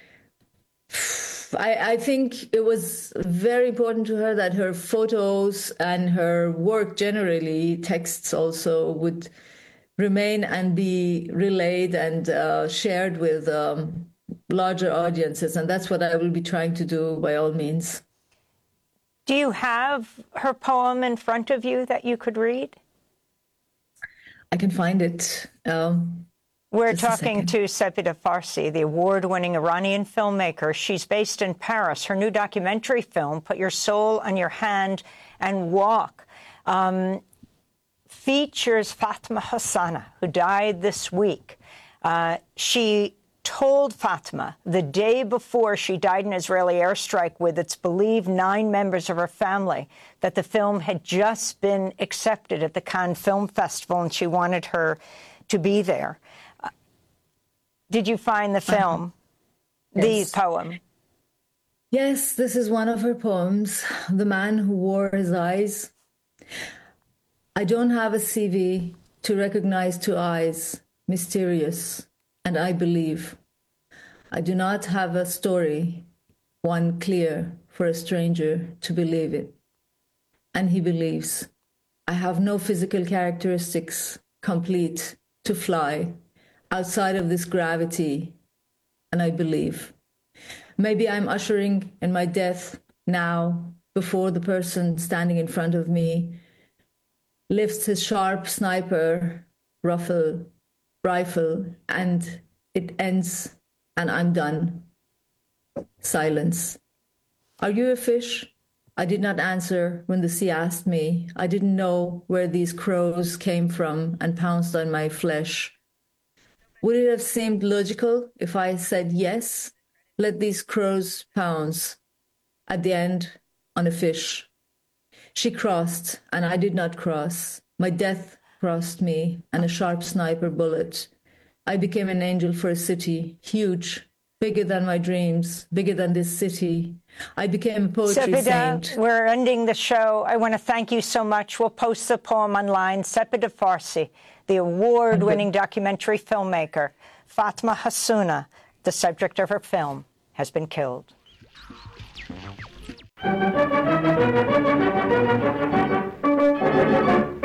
I, I think it was very important to her that her photos and her work generally, texts also, would remain and be relayed and uh, shared with um, larger audiences. And that's what I will be trying to do by all means. Do you have her poem in front of you that you could read? I can find it. Um, We're talking to Sapida Farsi, the award-winning Iranian filmmaker. She's based in Paris. Her new documentary film, Put Your Soul on Your Hand and Walk, um, features Fatma Hossana, who died this week. Uh, she told Fatma the day before she died in an Israeli airstrike with, it's believed, nine members of her family, that the film had just been accepted at the Cannes Film Festival, and she wanted her to be there. Uh, did you find the film, yes. the poem? Yes, this is one of her poems, The Man Who Wore His Eyes. I don't have a C V to recognize two eyes, mysterious, and I believe. I do not have a story, one clear for a stranger to believe it. And he believes. I have no physical characteristics complete to fly outside of this gravity, and I believe. Maybe I'm ushering in my death now before the person standing in front of me lifts his sharp sniper rifle, rifle, and it ends, and I'm done. Silence. Are you a fish? I did not answer when the sea asked me. I didn't know where these crows came from and pounced on my flesh. Would it have seemed logical if I said yes? Let these crows pounce at the end on a fish. She crossed, and I did not cross. My death crossed me, and a sharp sniper bullet. I became an angel for a city, huge, bigger than my dreams, bigger than this city. I became a poetry Sepideh, saint. we're ending the show. I want to thank you so much. We'll post the poem online. Sepideh Farsi, the award-winning documentary filmmaker, Fatma Hassouna, the subject of her film, has been killed. Thank you.